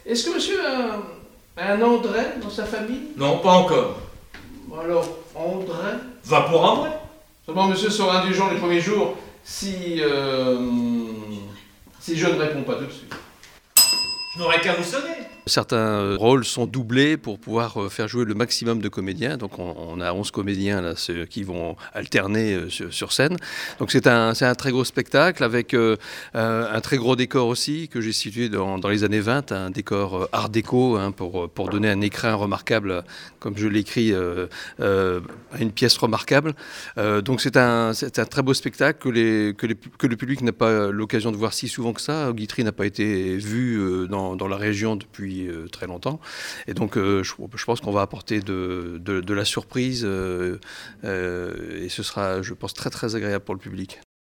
Est-ce que monsieur a un André dans sa famille? Non, pas encore. Alors, André? Va pour André. Seulement monsieur sera indulgent les premiers jours si je ne réponds pas tout de suite. Je n'aurais qu'à vous sonner. Certains rôles sont doublés pour pouvoir faire jouer le maximum de comédiens. Donc on a 11 comédiens là, ceux qui vont alterner sur scène. Donc c'est un très gros spectacle avec un très gros décor aussi que j'ai situé dans les années 20, un décor art déco pour donner un écrin remarquable, comme je l'écris, à une pièce remarquable. Donc c'est un très beau spectacle que le public n'a pas l'occasion de voir si souvent que ça. Guitry n'a pas été vu dans la région depuis très longtemps. Et donc, je pense qu'on va apporter de la surprise et ce sera, je pense, très, très agréable pour le public.